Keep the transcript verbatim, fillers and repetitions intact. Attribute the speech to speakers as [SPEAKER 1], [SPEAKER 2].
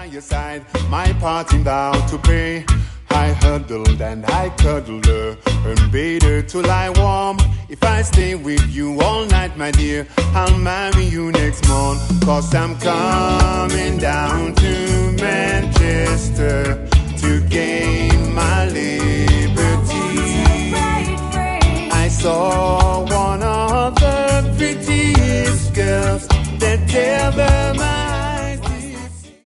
[SPEAKER 1] by your side, my parting vow to pay. I huddled and I cuddled her and bade her to lie warm. If I stay with you all night, my dear, I'll marry you next morn. Cause I'm coming down to Manchester to gain my liberty. I saw one of the prettiest girls that ever mine.